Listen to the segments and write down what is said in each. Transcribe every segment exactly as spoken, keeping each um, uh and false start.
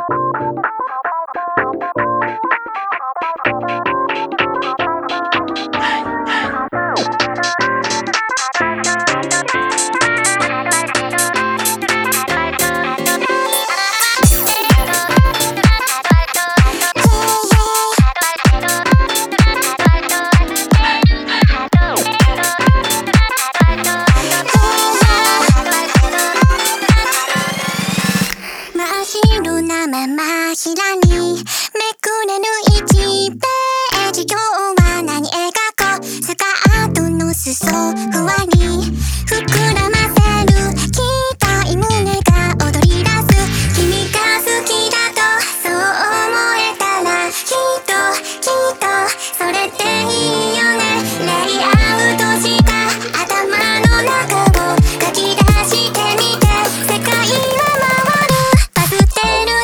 ままひらにめくれるいちページ、今日は何描こう。スカートの裾ふわり膨らませる期待、胸が踊り出す。君が好きだとそう思えたらきっときっとそれでいいよね。レイアウトした頭の中を書き出してみて、世界は回るパステル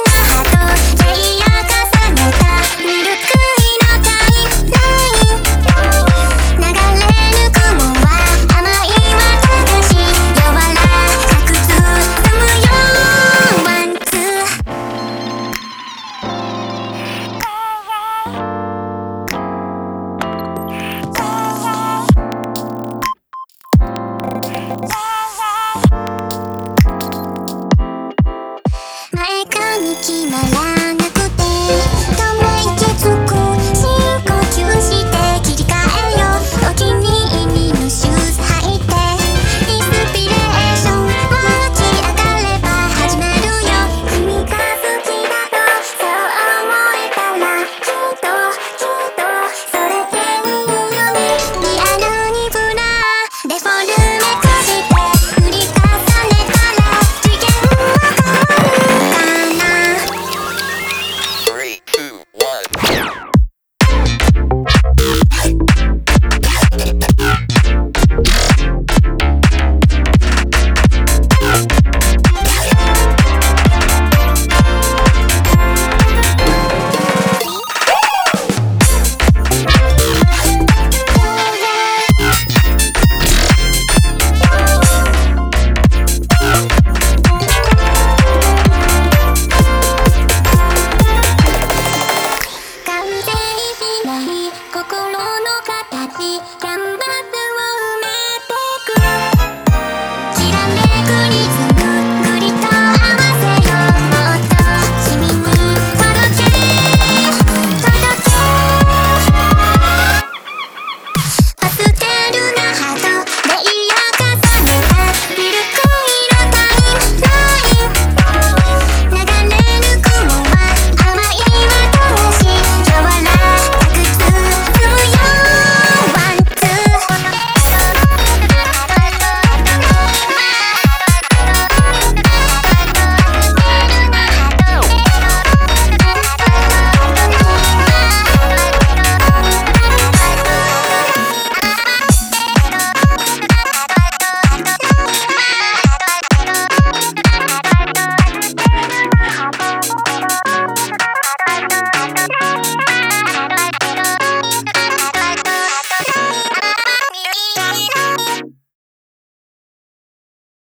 前髪決まらなくてため息つ